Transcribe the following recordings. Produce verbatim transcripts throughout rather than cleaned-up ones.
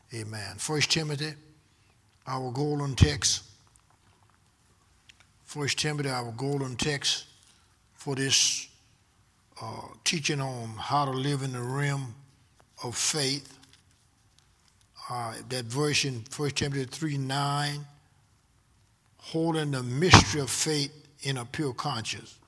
Amen. First Timothy, our golden text. First Timothy, our golden text for this uh, teaching on how to live in the realm of faith. Uh, that verse in First Timothy three nine, holding the mystery of faith in a pure conscience.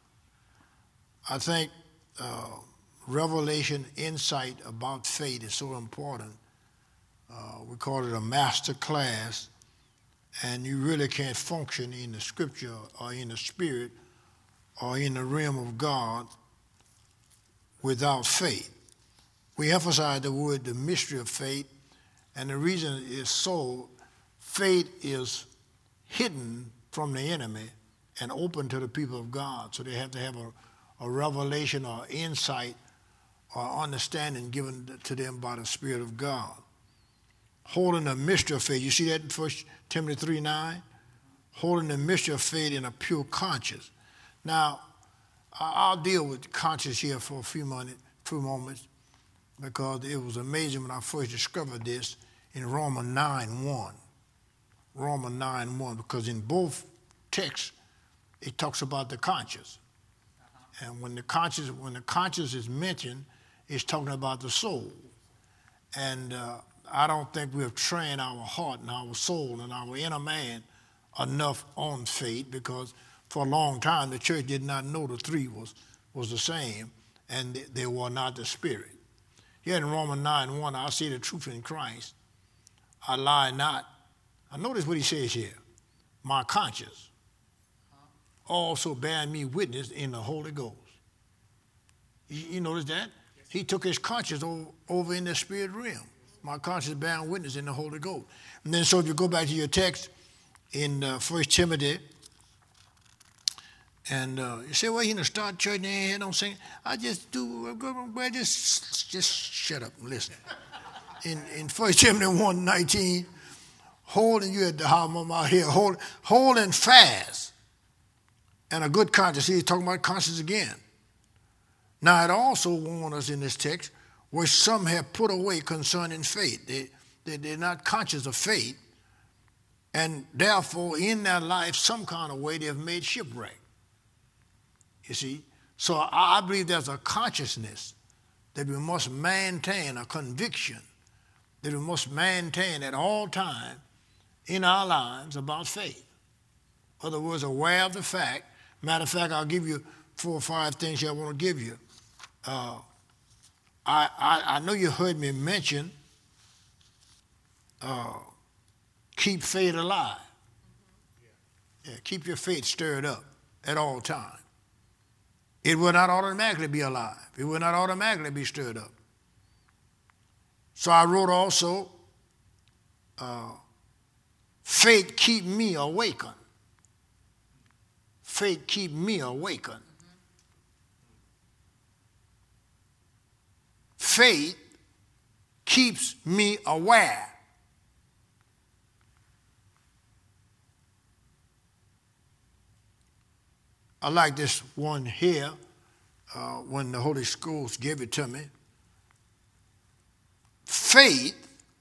I think uh, revelation, insight about faith is so important. Uh, we call it a master class, and you really can't function in the scripture or in the spirit or in the realm of God without faith. We emphasize the word, the mystery of faith, and the reason is so, faith is hidden from the enemy and open to the people of God. So they have to have a, a revelation or insight or understanding given to them by the Spirit of God. Holding the mystery of faith. You see that in First Timothy three nine? Holding the mystery of faith in a pure conscience. Now, I'll deal with conscience here for a few, minutes, few moments because it was amazing when I first discovered this in Romans nine one. Romans nine one, because in both texts, it talks about the conscience. Uh-huh. And when the conscience, when the conscience is mentioned, it's talking about the soul. And uh, I don't think we have trained our heart and our soul and our inner man enough on faith, because for a long time the church did not know the three was, was the same, and they were not the spirit. Here in Romans nine one, I see the truth in Christ. I lie not. I notice what he says here. My conscience also bearing me witness in the Holy Ghost. You, you notice that? He took his conscience over, over in the spirit realm. My conscience bearing witness in the Holy Ghost. And then so if you go back to your text in uh, First Timothy, and uh, you say, well, you know, start church and they don't sing. I just do, well, just, just shut up and listen. In, in First Timothy one nineteen, holding you at the house, I'm out here, hold, holding fast and a good conscience. He's talking about conscience again. Now, it also warns us in this text, which some have put away concerning faith. They, they, they're not conscious of faith, and therefore, in their life, some kind of way, they've made shipwreck. You see? So I, I believe there's a consciousness that we must maintain, a conviction that we must maintain at all times in our lives about faith. In other words, aware of the fact. Matter of fact, I'll give you four or five things I want to give you. Uh, I, I, I know you heard me mention uh, keep faith alive. Yeah, keep your faith stirred up at all times. It will not automatically be alive. It will not automatically be stirred up. So I wrote also, uh, faith keep me awakened. Faith keep me awakened. Faith keeps me aware. I like this one here uh, when the Holy Schools gave it to me. Faith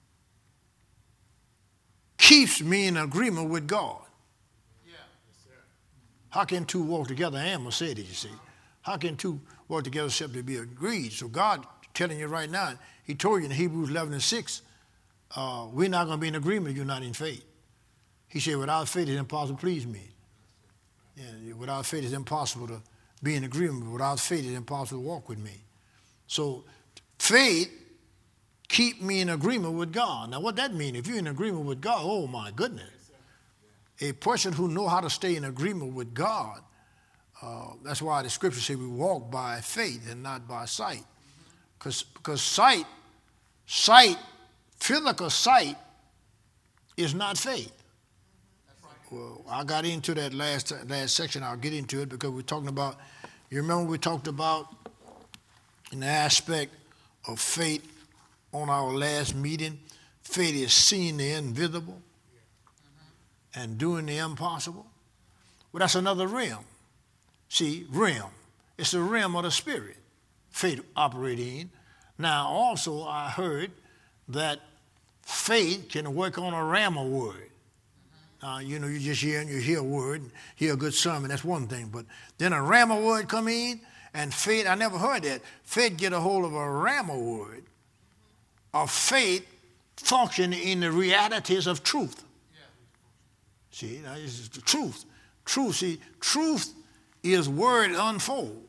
keeps me in agreement with God. Yeah. Yes, sir. How can two walk together? Amos said it, you see. How can two work together except to be agreed? So God telling you right now, he told you in Hebrews eleven and six, uh, we're not going to be in agreement if you're not in faith. He said, without faith it's impossible to please me. Yeah, without faith it's impossible to be in agreement. Without faith it's impossible to walk with me. So faith keep me in agreement with God. Now what that mean? If you're in agreement with God, oh my goodness. A person who know how to stay in agreement with God, uh, that's why the scripture say we walk by faith and not by sight. Because because sight, sight, physical sight is not faith. Well, I got into that last last section. I'll get into it because we're talking about, you remember we talked about in the aspect of faith on our last meeting, faith is seeing the invisible and doing the impossible. Well, that's another realm. See, realm. It's the realm of the spirit, faith operating in. Now, also, I heard that faith can work on a rhema word. Uh, you know, you just hear and you hear a word, hear a good sermon, that's one thing. But then a rhema word come in, and faith, I never heard that. Faith get a hold of a rhema word of faith function in the realities of truth. Yeah. See, now this is the truth. Truth, see, truth is word unfold.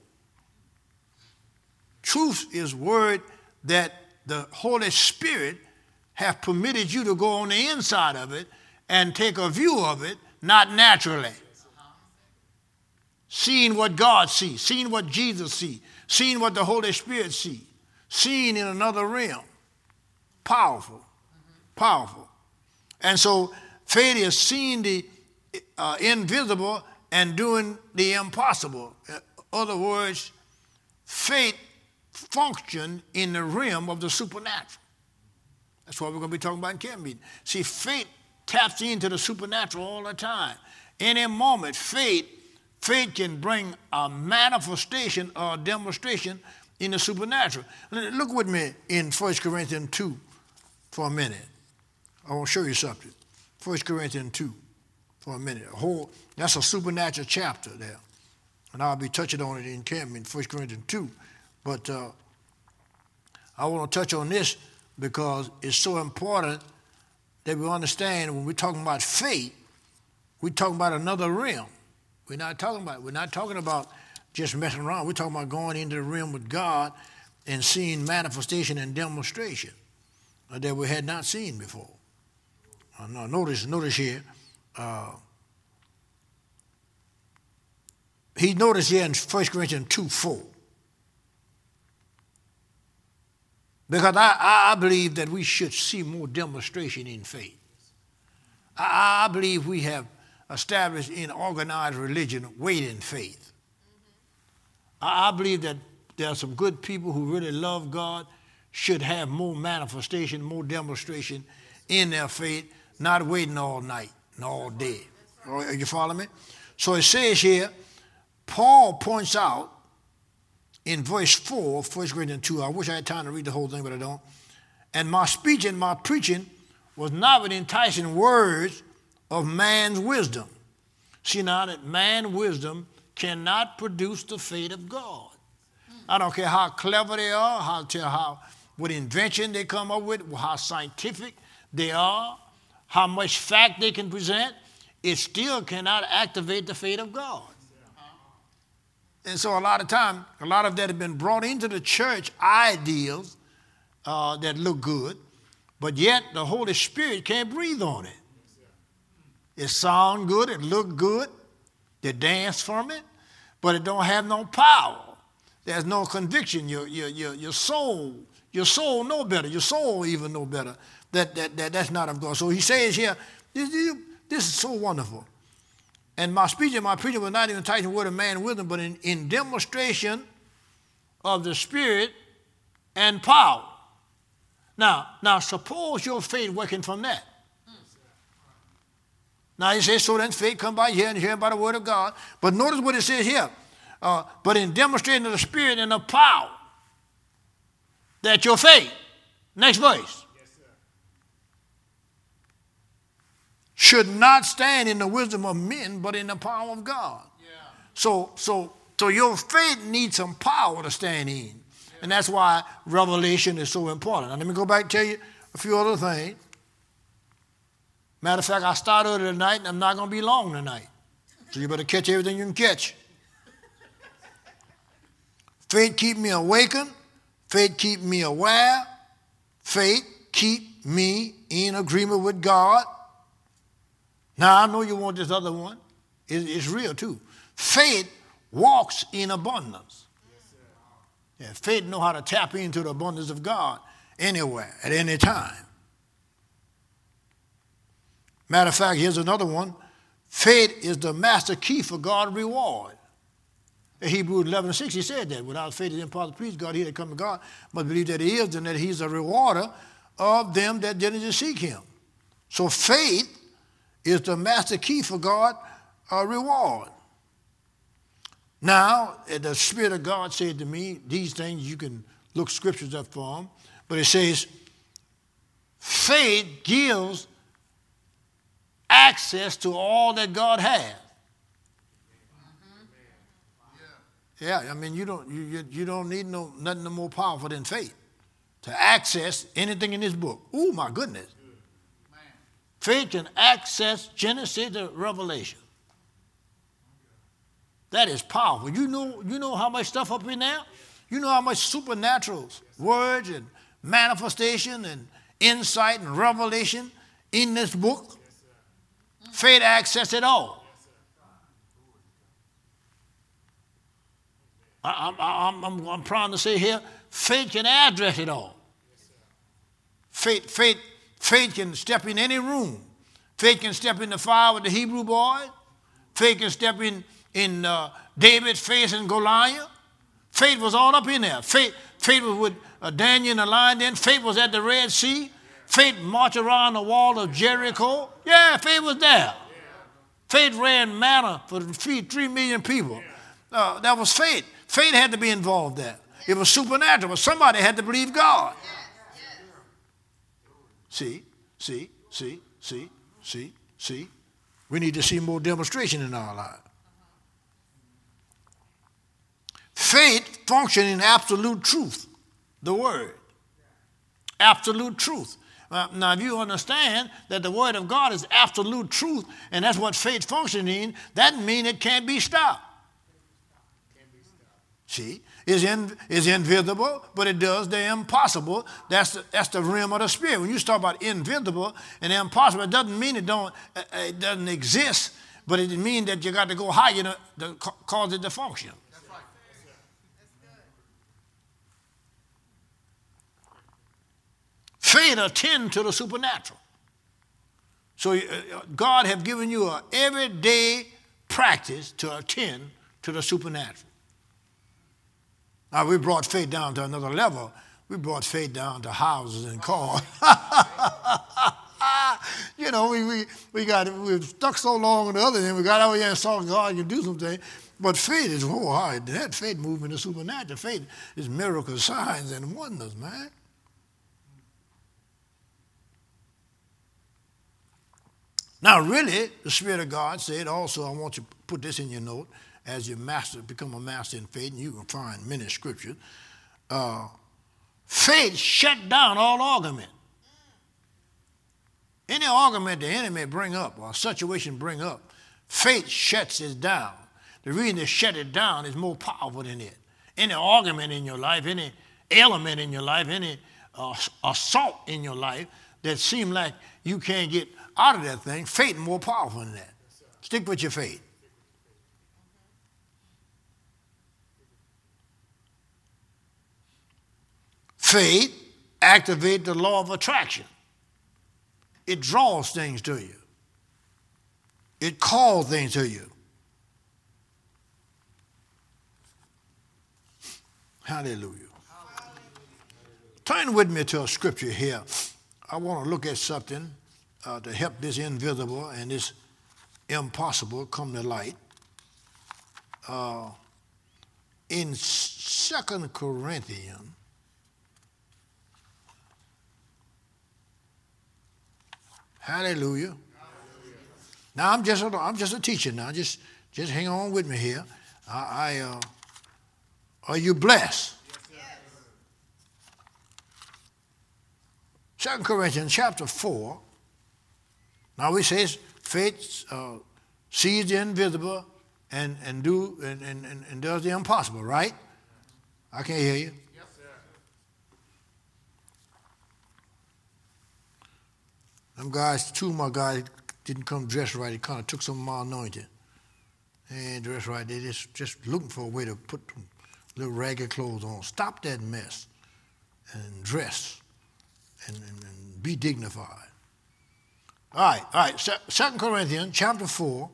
Truth is word that the Holy Spirit have permitted you to go on the inside of it and take a view of it, not naturally. Seeing what God sees, seeing what Jesus sees, seeing what the Holy Spirit sees, seeing in another realm. Powerful, powerful. And so faith is seeing the uh, invisible and doing the impossible. In other words, faith function in the realm of the supernatural. That's what we're going to be talking about in camp meeting. See, faith taps into the supernatural all the time. Any moment, faith, faith can bring a manifestation or a demonstration in the supernatural. Look with me in First Corinthians two for a minute. I want to show you something. First Corinthians two for a minute. A whole, that's a supernatural chapter there. And I'll be touching on it in camp meeting, First Corinthians two. But uh, I want to touch on this because it's so important that we understand when we're talking about faith, we're talking about another realm. We're not talking about, we're not talking about just messing around. We're talking about going into the realm with God and seeing manifestation and demonstration that we had not seen before. Uh, no, notice, notice here, uh, he noticed here in First Corinthians two four. Because I, I believe that we should see more demonstration in faith. I, I believe we have established in organized religion weight in faith. I, I believe that there are some good people who really love God should have more manifestation, more demonstration in their faith, not waiting all night and all day. Are you following me? So it says here, Paul points out in verse four, First Corinthians two, I wish I had time to read the whole thing, but I don't. And my speech and my preaching was not with enticing words of man's wisdom. See now that man's wisdom cannot produce the faith of God. I don't care how clever they are, how, how what invention they come up with, how scientific they are, how much fact they can present, it still cannot activate the faith of God. And so a lot of time, a lot of that have been brought into the church ideals uh, that look good, but yet the Holy Spirit can't breathe on it. It sound good, it look good, they dance from it, but it don't have no power. There's no conviction. Your, your, your, your soul, your soul know better. Your soul even know better. That, that, that that's not of God. So he says here, this, this is so wonderful. And my speech and my preaching was not even enticing word of man wisdom, but in, in demonstration of the Spirit and power. Now, now suppose your faith working from that. Now he says, so then faith come by hearing and hearing by the word of God. But notice what it says here. Uh, but in demonstrating of the Spirit and the power, that your faith, next verse, yes, sir, should not stand in the wisdom of men, but in the power of God. Yeah. So, so, so your faith needs some power to stand in. Yeah. And that's why revelation is so important. Now let me go back and tell you a few other things. Matter of fact, I start early tonight, and I'm not going to be long tonight. So you better catch everything you can catch. Faith keep me awakened. Faith keep me aware. Faith keep me in agreement with God. Now, I know you want this other one. It's real, too. Faith walks in abundance. Yeah, faith know how to tap into the abundance of God anywhere, at any time. Matter of fact, here's another one. Faith is the master key for God's reward. In Hebrews eleven and six, he said that. Without faith, it is impossible to please God. He that come to God must believe that he is, and that he's a rewarder of them that diligently seek him. So faith is the master key for God's uh, reward. Now, the Spirit of God said to me, these things, you can look scriptures up for them, but it says, faith gives access to all that God has. Yeah, I mean, you don't you, you, you don't need no nothing no more powerful than faith to access anything in this book. Oh my goodness. Faith can access Genesis to Revelation. That is powerful. You know, you know how much stuff up in there? You know how much supernatural words and manifestation and insight and revelation in this book? Faith access it all. I, I, I'm, I'm, I'm trying to say here, faith can address it all. Faith, faith, faith can step in any room. Faith can step in the fire with the Hebrew boy. Faith can step in in uh, David's facing Goliath. Faith was all up in there. Faith, faith was with uh, Daniel and the lion den. Faith was at the Red Sea. Faith marched around the wall of Jericho. Yeah, faith was there. Faith ran manna for to feed three million people. Uh, that was faith. Faith had to be involved there. It was supernatural, but somebody had to believe God. See, see, see, see, see, see. We need to see more demonstration in our lives. Faith functions in absolute truth, the word. Absolute truth. Uh, now, if you understand that the word of God is absolute truth, and that's what faith functions in, that means it can't be stopped. See, is in is invisible, but it does the impossible. That's the, that's the realm of the spirit. When you talk about invisible and impossible, it doesn't mean it don't uh, it doesn't exist, but it means that you got to go higher to, to cause it to function. That's right. That's good. Faith attend to the supernatural. So uh, God have given you an everyday practice to attend to the supernatural. Now, we brought faith down to another level. We brought faith down to houses and cars. You know, we, we, we got we were stuck so long on the other end, we got out here and saw God can do something. But faith is, oh, hard. That faith movement is supernatural. Faith is miracles, signs, and wonders, man. Now, really, the Spirit of God said also, I want you to put this in your note, as you master, become a master in faith, and you can find many scriptures. Uh, faith shut down all argument. Any argument the enemy bring up or a situation bring up, faith shuts it down. The reason they shut it down is more powerful than it. Any argument in your life, any element in your life, any uh, assault in your life that seems like you can't get out of that thing, faith is more powerful than that. Stick with your faith. Faith activates the law of attraction. It draws things to you. It calls things to you. Hallelujah. Hallelujah. Turn with me to a scripture here. I want to look at something uh, to help this invisible and this impossible come to light. Uh, in Second Corinthians, Hallelujah. Hallelujah. Now I'm just a, I'm just a teacher now. Just just hang on with me here. I, I uh, are you blessed? Yes. Second Corinthians chapter four. Now we says faith uh, sees the invisible and and do and, and, and does the impossible. Right? I can't hear you. Them guys, two of my guys didn't come dressed right. It kind of took some of my anointing. They ain't dressed right. They just just looking for a way to put them little ragged clothes on. Stop that mess and dress and, and, and be dignified. All right, all right. Second Corinthians chapter four,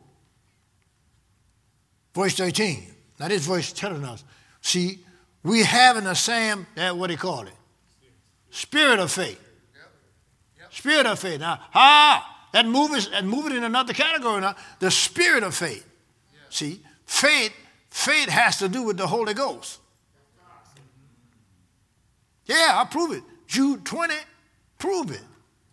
verse thirteen. Now this verse is telling us, see, we having the same, that what they call it, spirit of faith. Spirit of faith. Now, ah, that move is that move it in another category now. The spirit of faith. Yeah. See, faith, faith has to do with the Holy Ghost. Yeah, I prove it. Jude twenty, prove it.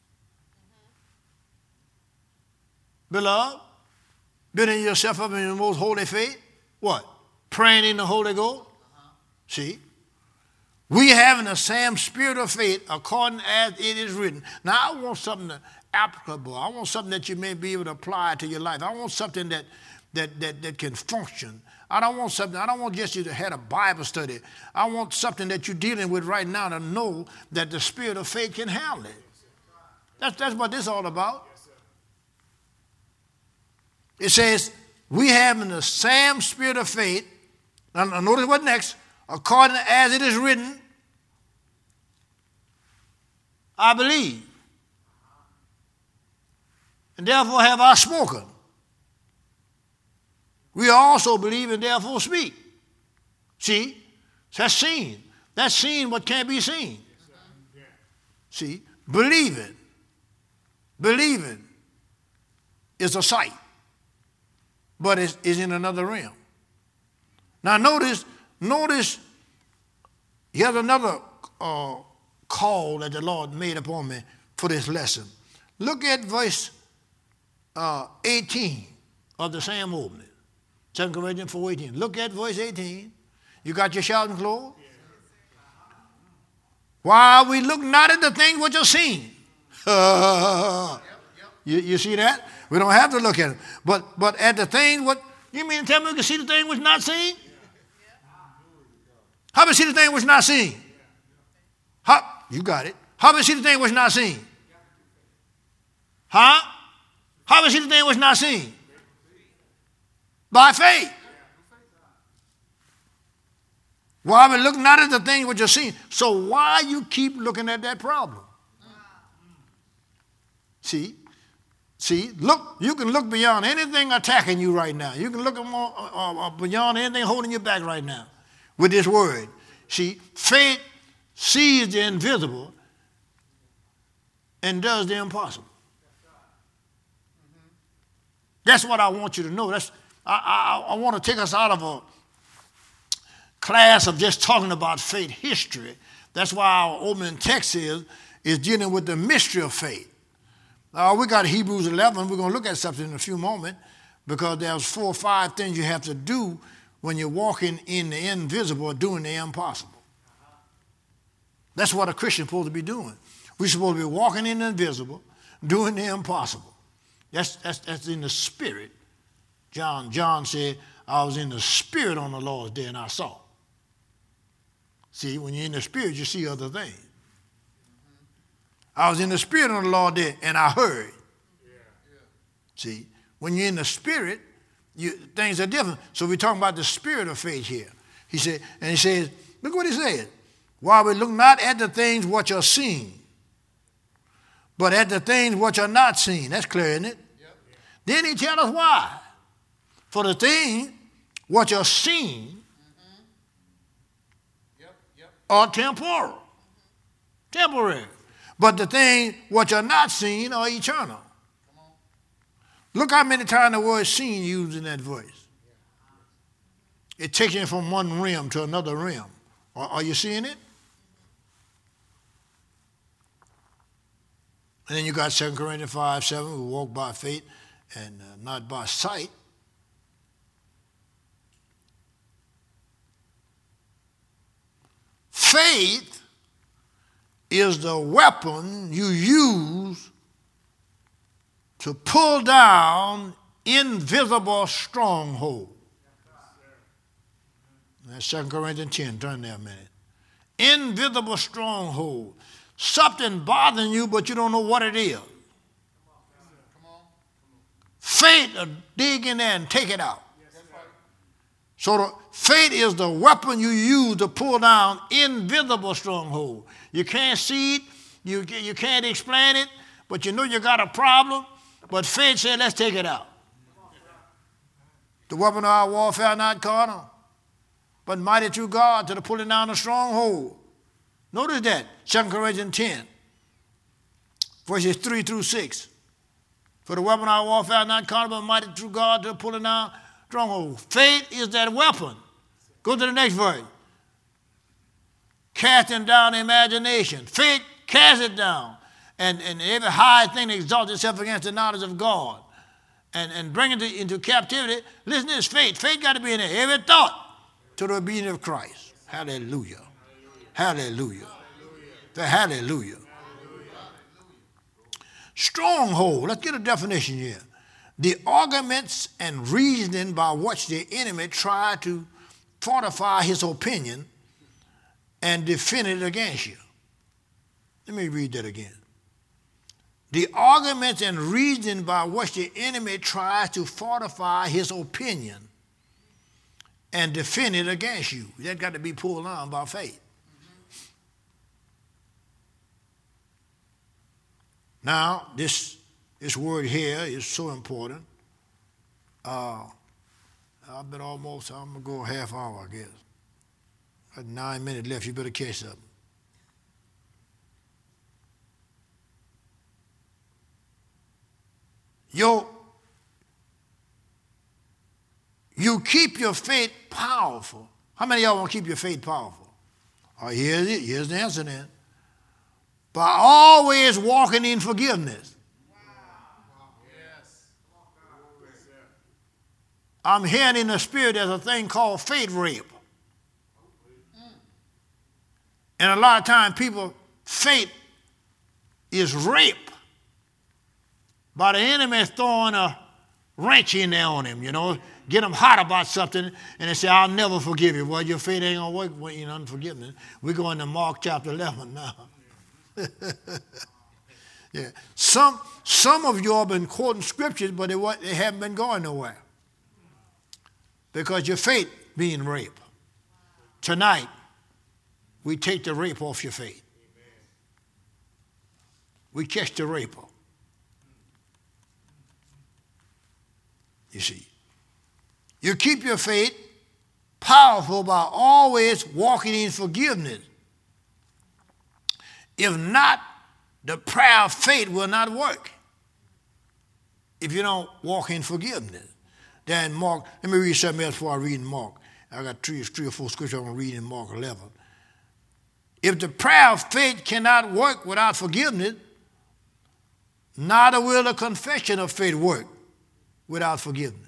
beloved? Building yourself up in your most holy faith. What? Praying in the Holy Ghost. Uh-huh. See? We having the same spirit of faith according as it is written. Now, I want something that applicable. I want something that you may be able to apply to your life. I want something that, that, that, that can function. I don't want something, I don't want just you to have a Bible study. I want something that you're dealing with right now to know that the spirit of faith can handle it. That's, that's what this is all about. It says, we having the same spirit of faith. Now, notice what next. According as it is written, I believe. And therefore have I spoken. We also believe and therefore speak. See? That's seen. That's seen what can't be seen. See? Believing. Believing is a sight, but it's, it's in another realm. Now notice, notice, here's another uh, call that the Lord made upon me for this lesson. Look at verse uh, eighteen of the same opening. Second Corinthians four eighteen. Look at verse eighteen. You got your shouting clothes? While we look not at the things which are seen. you, you see that? We don't have to look at it. But but at the thing, what you mean to tell me we can see the thing which not seen? How about see the thing which not seen? How, you got it. How about see the thing which not seen? Huh? How about see the thing which not seen? By faith. Why we look not at the things which are seen? So why you keep looking at that problem? See? See? Look, you can look beyond anything attacking you right now. You can look more, uh, uh, beyond anything holding you back right now with this word. See? Faith sees the invisible and does the impossible. That's what I want you to know. That's I, I, I want to take us out of a class of just talking about faith history. That's why our opening text is, is dealing with the mystery of faith. Uh, we got Hebrews eleven. We're going to look at something in a few moments because there's four or five things you have to do when you're walking in the invisible or doing the impossible. That's what a Christian is supposed to be doing. We're supposed to be walking in the invisible, doing the impossible. That's, that's, that's in the spirit. John, John said, I was in the spirit on the Lord's day and I saw. See, when you're in the spirit, you see other things. I was in the spirit on the Lord's day and I heard. Yeah. Yeah. See, when you're in the spirit, you, things are different. So we're talking about the spirit of faith here. He said, and he says, look what he said. While we look not at the things which are seen, but at the things which are not seen. That's clear, isn't it? Yep. Then he tells us why. For the things which are seen mm-hmm. yep, yep. are temporal. Mm-hmm. Temporary. But the things which are not seen are eternal. Look how many times the word seen used in that verse. It takes you from one realm to another realm. Are, are you seeing it? And then you got Second Corinthians five seven, we walk by faith and uh, not by sight. Faith is the weapon you use to pull down invisible strongholds. That's Second Corinthians ten. Turn there a minute. Invisible stronghold. Something bothering you, but you don't know what it is. Faith will dig in there and take it out. So the, faith is the weapon you use to pull down invisible stronghold. You can't see it, you, you can't explain it, but you know you got a problem. But faith said, let's take it out. The weapon of our warfare not carnal, but mighty through God to the pulling down of stronghold. Notice that, Second Corinthians ten, verses three through six. For the weapon of our warfare not carnal, but mighty through God to the pulling down stronghold. Faith is that weapon. Go to the next verse. Casting down imagination. Faith casts it down. And, and every high thing that exalts itself against the knowledge of God. and, and bring it to, into captivity. Listen to this, faith. Faith got to be in there. Every thought to the obedience of Christ. Hallelujah. Hallelujah. Hallelujah. Hallelujah. Stronghold. Let's get a definition here. The arguments and reasoning by which the enemy tried to fortify his opinion and defend it against you. Let me read that again. The arguments and reasoning by which the enemy tries to fortify his opinion and defend it against you. That got to be pulled on by faith. Now, this, this word here is so important. Uh, I've been almost, I'm going to go a half hour, I guess. Got nine minutes left. You better catch something. Yo, you keep your faith powerful. How many of y'all want to keep your faith powerful? Oh, here's it. Here's the answer then. By always walking in forgiveness. Wow. Yes. I'm hearing in the spirit there's a thing called faith rape. And a lot of times people, faith is rape. By the enemy throwing a wrench in there on him, you know, get them hot about something, and they say, I'll never forgive you. Well, your faith ain't going to work when you're unforgiveness. We're going to Mark chapter eleven now. Yeah. Some, some of you have been quoting scriptures, but they, they haven't been going nowhere. Because your faith being raped. Tonight, we take the rape off your faith. We catch the raper. You see. You keep your faith powerful by always walking in forgiveness. If not, the prayer of faith will not work. If you don't walk in forgiveness. Then Mark, let me read something else before I read in Mark. I got three, three or four scriptures I'm going to read in Mark eleven. If the prayer of faith cannot work without forgiveness, neither will the confession of faith work without forgiveness.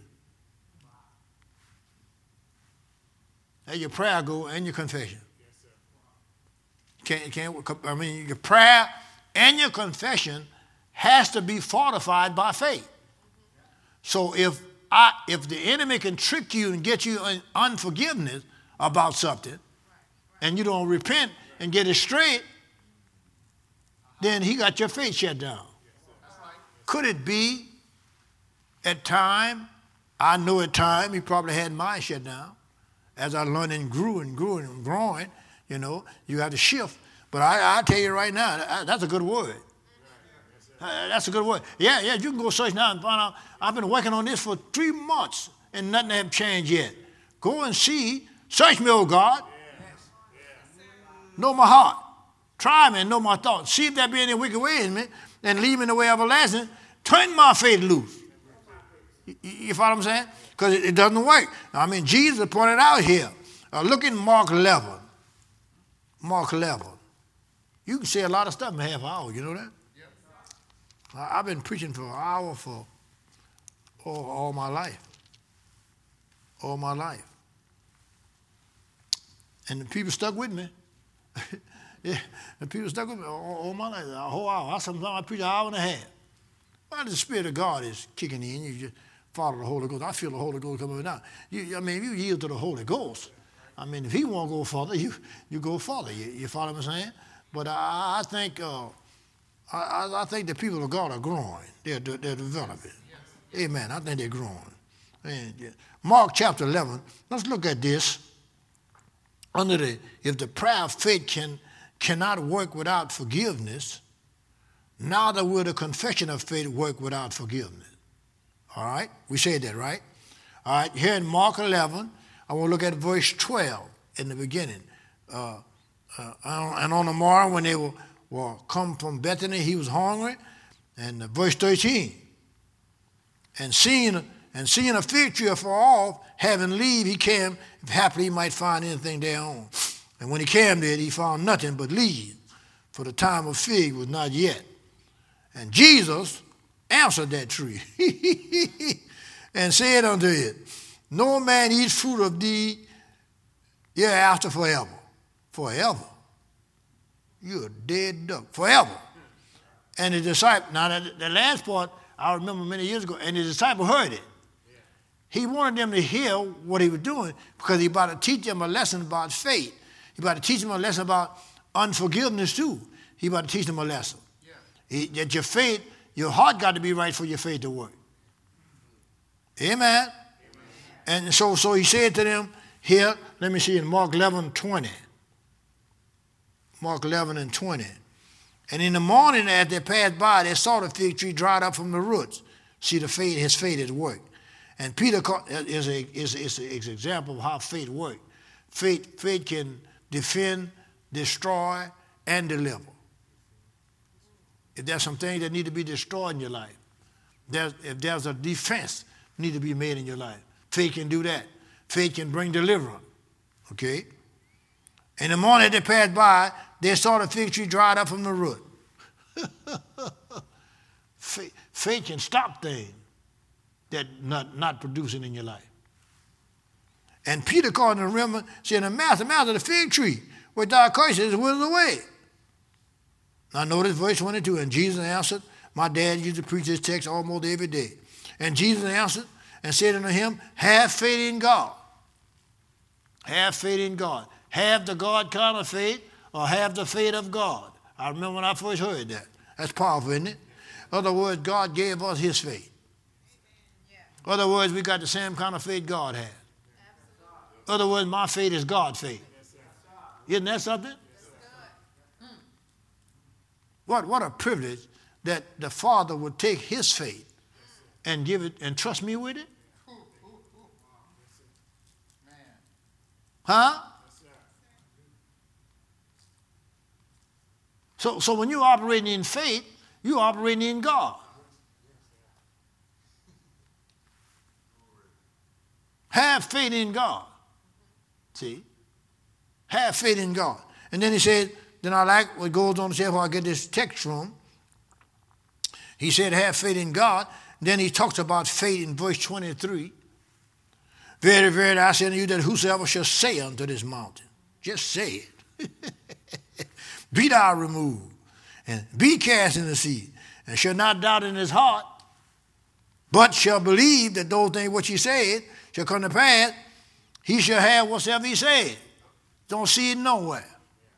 There your prayer go and your confession. Can't, can't, I mean, your prayer and your confession has to be fortified by faith. So if I, if the enemy can trick you and get you in unforgiveness about something, and you don't repent and get it straight, then he got your faith shut down. Could it be at time, I know at time, he probably had mine shut down. As I learned and grew and grew and growing, you know, you have to shift. But I, I tell you right now, that's a good word. Uh, that's a good word. Yeah, yeah, you can go search now and find out. I've been working on this for three months and nothing has changed yet. Go and see. Search me, oh God. Know my heart. Try me and know my thoughts. See if there be any wicked way in me and leave me in the way everlasting. Turn my faith loose. You, you follow what I'm saying? Because it, it doesn't work. I mean, Jesus pointed out here. Uh, look in Mark eleven. Mark eleven. You can say a lot of stuff in a half hour. You know that? Yep. I, I've been preaching for an hour for all, all my life. All my life. And the people stuck with me. Yeah, the people stuck with me all, all my life, a whole hour. I sometimes I preach an hour and a half. Why the Spirit of God is kicking in, you just follow the Holy Ghost. I feel the Holy Ghost coming down. You, I mean, if you yield to the Holy Ghost, I mean, if he won't go further, you, you go further. You, you follow what I'm saying? But I, I think uh, I, I think the people of God are growing. They're, they're developing. Yes. Amen. I think they're growing. And, yeah. Mark chapter eleven. Let's look at this. Under the, if the prayer of faith can cannot work without forgiveness, neither will the confession of faith work without forgiveness. All right? We said that, right? All right. Here in Mark eleven, I want to look at verse twelve in the beginning. Uh, uh, and on the morrow when they were, were come from Bethany, he was hungry. And uh, verse thirteen. And seeing, and seeing a fig tree afar off, having leave, he came, if happily he might find anything thereon. And when he came there, he found nothing but leaves, for the time of fig was not yet. And Jesus, answered that tree and said unto it, no man eats fruit of thee hereafter forever. Forever. You're a dead duck. Forever. And the disciple, now the, the last part, I remember many years ago, and the disciple heard it. He wanted them to hear what he was doing because he about to teach them a lesson about faith. He about to teach them a lesson about unforgiveness too. He about to teach them a lesson. Yeah. He, that your faith, your heart got to be right for your faith to work. Amen. Amen. And so, so he said to them here, let me see in Mark eleven twenty. Mark eleven and twenty. And in the morning as they passed by, they saw the fig tree dried up from the roots. See the faith, his faith is work. And Peter is a is, is an example of how faith works. Faith, faith can defend, destroy, and deliver. If there's some things that need to be destroyed in your life, there's, if there's a defense need to be made in your life, faith can do that. Faith can bring deliverance. Okay? In the morning they passed by, they saw the fig tree dried up from the root. faith, faith can stop things that not, not producing in your life. And Peter called him remember, saying, Master, Master, the fig tree, which thou cursed is withered away. Now notice verse twenty-two, and Jesus answered, my dad used to preach this text almost every day. And Jesus answered and said unto him, have faith in God. Have faith in God. Have the God kind of faith or have the faith of God. I remember when I first heard that. That's powerful, isn't it? In other words, God gave us his faith. In other words, we got the same kind of faith God had. In other words, my faith is God's faith. Isn't that something? What, what a privilege that the Father would take his faith and give it and trust me with it. Huh? So, so when you're operating in faith, you're operating in God. Have faith in God. See? Have faith in God. And then he said, then I like what goes on to say, where I get this text from. He said, have faith in God. Then he talks about faith in verse twenty-three. Very, very, I say unto you that whosoever shall say unto this mountain, just say it, be thou removed, and be cast in the sea, and shall not doubt in his heart, but shall believe that those things which he said shall come to pass, he shall have whatsoever he said. Don't see it nowhere.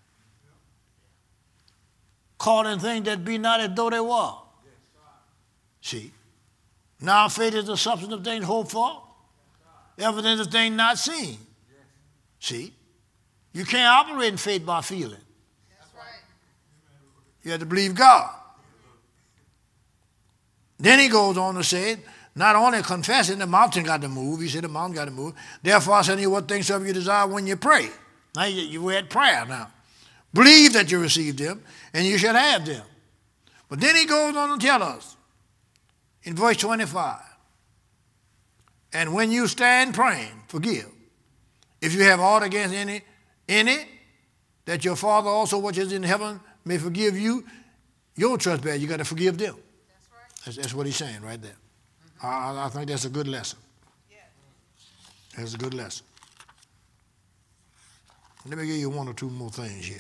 Calling things that be not as though they were. See? Now faith is the substance of things hoped for, evidence of things not seen. See? You can't operate in faith by feeling. That's right. You have to believe God. Then he goes on to say, not only confessing the mountain got to move, he said the mountain got to move. Therefore I say to you what things soever you desire when you pray. Now you, you had prayer now. Believe that you received them, and you shall have them. But then he goes on to tell us in verse twenty-five, and when you stand praying, forgive. If you have aught against any, any, that your Father also which is in heaven may forgive you your trespass. You got to forgive them. That's right. That's, that's what he's saying right there. Mm-hmm. I, I think that's a good lesson. Yeah. That's a good lesson. Let me give you one or two more things here.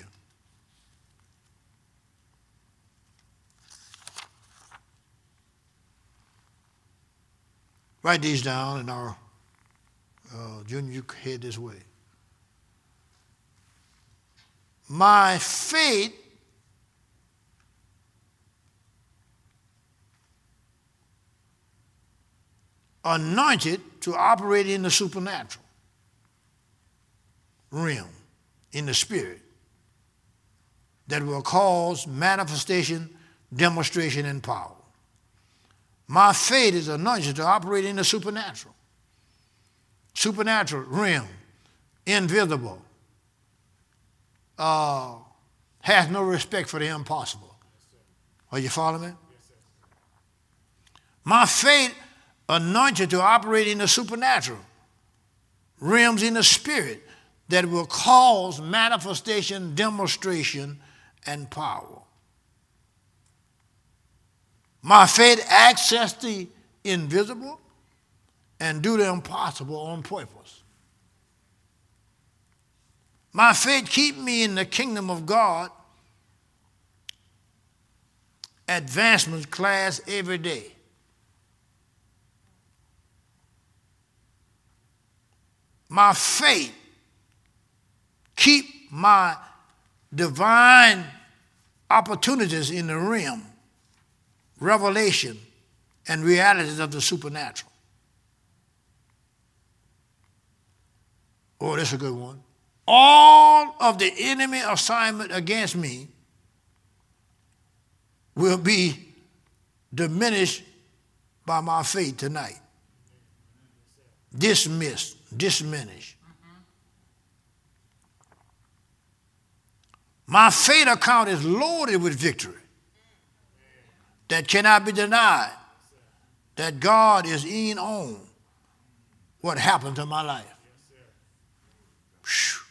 Write these down, and our uh, Junior, you head this way. My faith anointed to operate in the supernatural realm, in the spirit, that will cause manifestation, demonstration, and power. My faith is anointed to operate in the supernatural. Supernatural realm, invisible, uh, has no respect for the impossible. Are you following me? My faith anointed to operate in the supernatural realms in the spirit that will cause manifestation, demonstration, and power. My faith access the invisible and do the impossible on purpose. My faith keep me in the kingdom of God advancement class every day. My faith keep my divine opportunities in the realm, revelation, and realities of the supernatural. Oh, that's a good one. All of the enemy assignment against me will be diminished by my faith tonight. Dismissed, diminished. My faith account is loaded with victory that cannot be denied, that God is in on what happened to my life. Whew.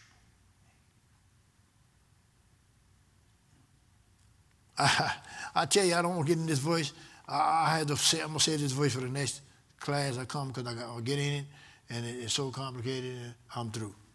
I, I tell you, I don't want to get in this voice. I, I had to say, I'm going to say this voice for the next class I come because I got to get in it, and it, it's so complicated, and I'm through.